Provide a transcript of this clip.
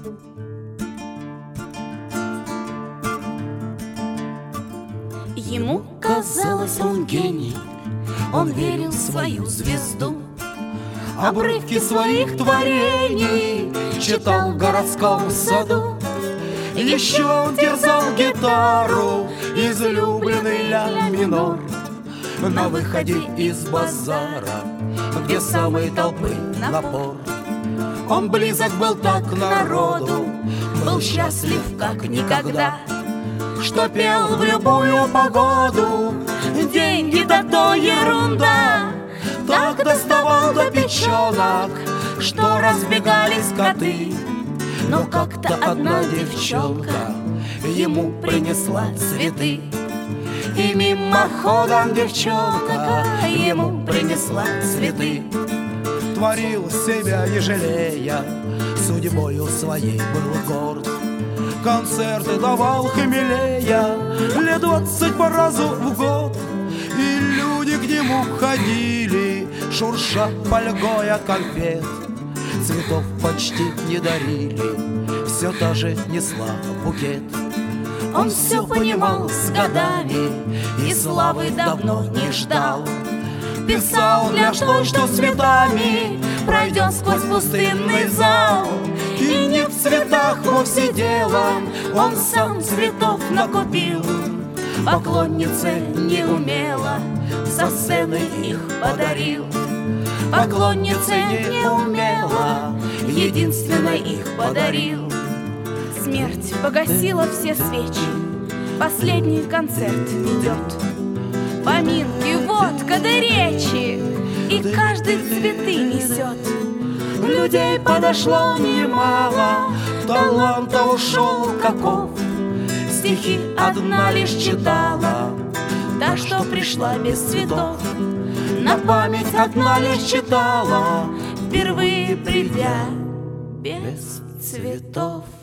Ему казалось, он гений, он верил в свою звезду. Обрывки своих творений читал в городском саду. Еще он терзал гитару, излюбленный ля минор. На выходе из базара, где самой толпы напор, он близок был так к народу, был счастлив как никогда, что пел в любую погоду: деньги да то ерунда. Так доставал до печенок, что разбегались коты. Но как-то одна девчонка ему принесла цветы. И мимоходом девчонка ему принесла цветы. Творил себя не жалея, судьбою своей был горд. Концерты давал хмелея, лет 20 по разу в год. И люди к нему ходили, шурша фольгой конфет. Цветов почти не дарили, все та же несла букет. Он все понимал с годами и славы давно не ждал. Писал для той, что цветами пройдет сквозь пустынный зал. И не в цветах вовсе дело, он сам цветов накупил. Поклоннице неумело со сцены их подарил. Поклоннице неумело единственно их подарил. Смерть погасила все свечи, последний концерт идет. Поминки, водка да речи, и каждый цветы несет. Людей подошло немало, таланта ушел каков. Стихи одна лишь читала, та, что пришла без цветов. на память одна лишь читала, Впервые придя без цветов.